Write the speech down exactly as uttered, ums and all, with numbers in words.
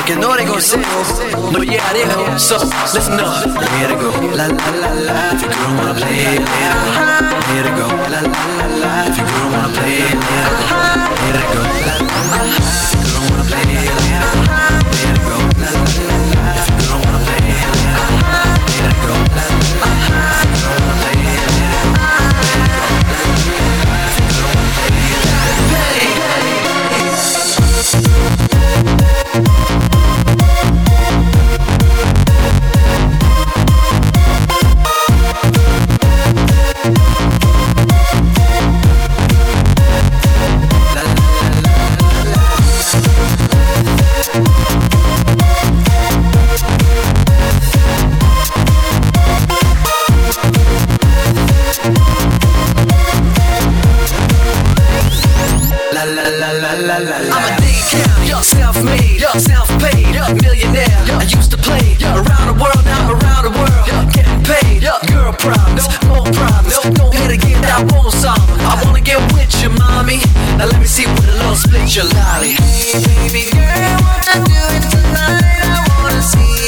que no eres consejo, no llegaría. So, listen up. Let it go, la la la la. If your girl wanna play, let it go. Let it go, la la la la. If your girl wanna play, let it go. Let it go, la la la la. If your girl wanna play, let it go. Let it go, la la la la. If your girl wanna play, let it go. Let it go, la la la la. If your girl wanna play, let it go. I'm a dig count, you're self-made, you're self-paid, you're millionaire. I used to play around the world, now I'm around the world, getting paid. Girl problems, more problems, don't hit again, I want some. I wanna get with you, mommy. Now let me see what a little split your lolly. Hey baby girl, what you doing tonight? I wanna see